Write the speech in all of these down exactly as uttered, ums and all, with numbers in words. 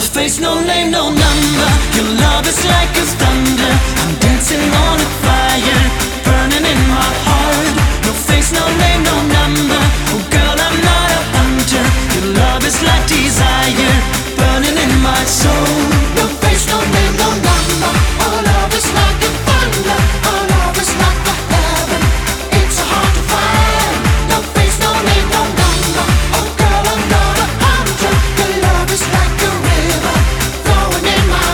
face, no name, no number. Your love is like a thunder. I'm dancing on a fire, burning in my heart. No face, no name, no number. Oh girl, I'm not a hunter. Your love is like desire, burning in my soul. No face, no name, no number. Our love is like a thunder. Our love is like a heaven. It's so hard to find. No face, no name, no number. Oh girl, I'm not a hunter. Your love is like a river flowing in my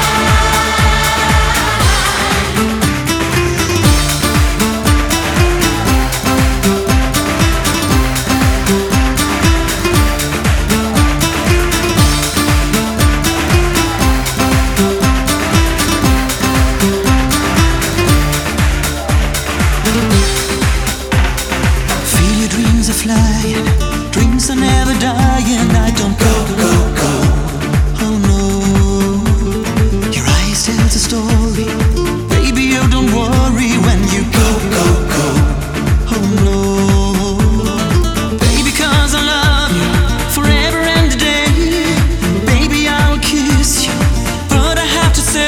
Feel your dreams are flying, dreams are never dying. I don't go, go, go. Oh no, your eyes tell the story. Baby, you don't worry when you go, go, go. Oh no, baby, 'cause I love you forever and a day. Baby, I'll kiss you, but I have to say,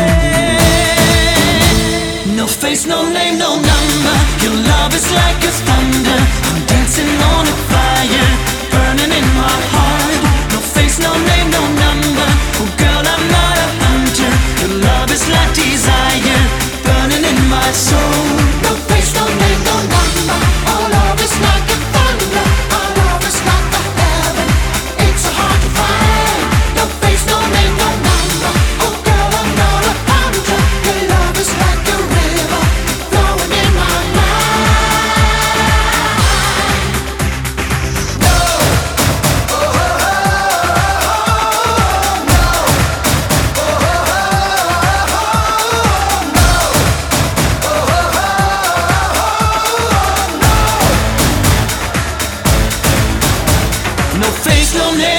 no face, no name, no number. Your love is like a thunder. I'm dancing on a fire, burning in my heart. No face, no name, no number. Oh girl, I'm not a hunter. Your love is like desire, burning in my soul. No face, no name, no number. Our love is like a thunder. Our love is like a heaven. It's so hard to find. No face, no name, no number. Oh girl, I'm not a hunter. Your love is like a river flowing in my no face, no name.